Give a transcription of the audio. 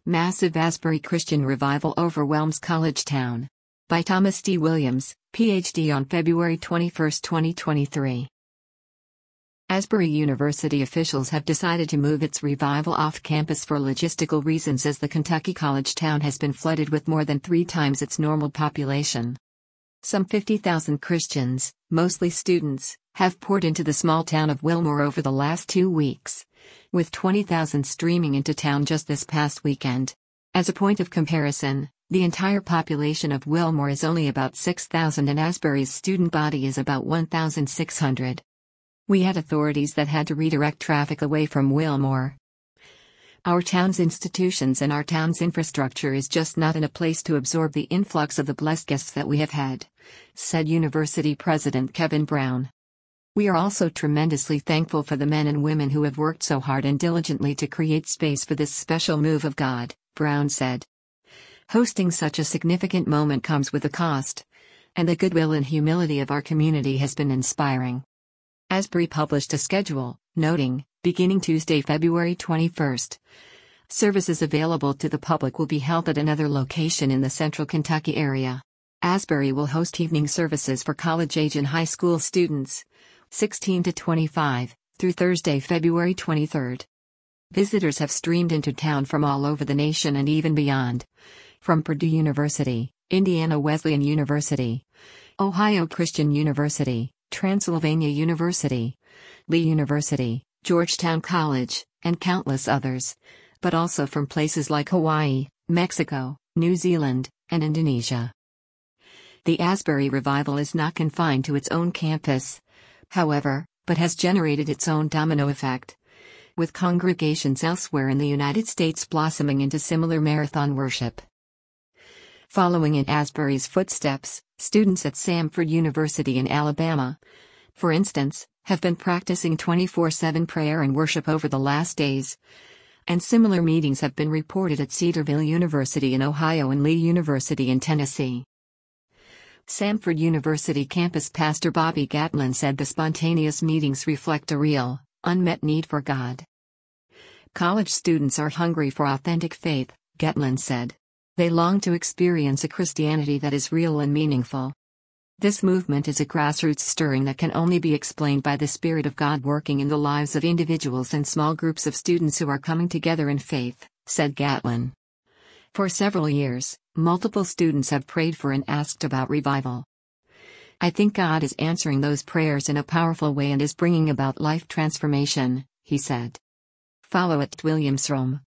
Massive Asbury Christian Revival Overwhelms College Town. By Thomas D. Williams, Ph.D. on February 21, 2023. Asbury University officials have decided to move its revival off campus for logistical reasons, as the Kentucky college town has been flooded with more than 3 times its normal population. Some 50,000 Christians, mostly students, have poured into the small town of Wilmore over the last 2 weeks, with 20,000 streaming into town just this past weekend. As a point of comparison, the entire population of Wilmore is only about 6,000 and Asbury's student body is about 1,600. We had authorities that had to redirect traffic away from Wilmore. Our town's institutions and our town's infrastructure is just not in a place to absorb the influx of the blessed guests that we have had, said University President Kevin Brown. We are also tremendously thankful for the men and women who have worked so hard and diligently to create space for this special move of God, Brown said. Hosting such a significant moment comes with a cost, and the goodwill and humility of our community has been inspiring. Asbury published a schedule, noting, beginning Tuesday, February 21st, services available to the public will be held at another location in the central Kentucky area. Asbury will host evening services for college-age and high school students, 16 to 25, through Thursday, February 23rd. Visitors have streamed into town from all over the nation and even beyond. From Purdue University, Indiana Wesleyan University, Ohio Christian University, Transylvania University, Lee University, Georgetown College, and countless others, but also from places like Hawaii, Mexico, New Zealand, and Indonesia. The Asbury Revival is not confined to its own campus, however, but has generated its own domino effect, with congregations elsewhere in the United States blossoming into similar marathon worship. Following in Asbury's footsteps, students at Samford University in Alabama, for instance, have been practicing 24/7 prayer and worship over the last days, and similar meetings have been reported at Cedarville University in Ohio and Lee University in Tennessee. Samford University campus pastor Bobby Gatlin said the spontaneous meetings reflect a real, unmet need for God. College students are hungry for authentic faith, Gatlin said. They long to experience a Christianity that is real and meaningful. This movement is a grassroots stirring that can only be explained by the Spirit of God working in the lives of individuals and small groups of students who are coming together in faith, said Gatlin. For several years, multiple students have prayed for and asked about revival. I think God is answering those prayers in a powerful way and is bringing about life transformation, he said. Follow @WilliamsRome.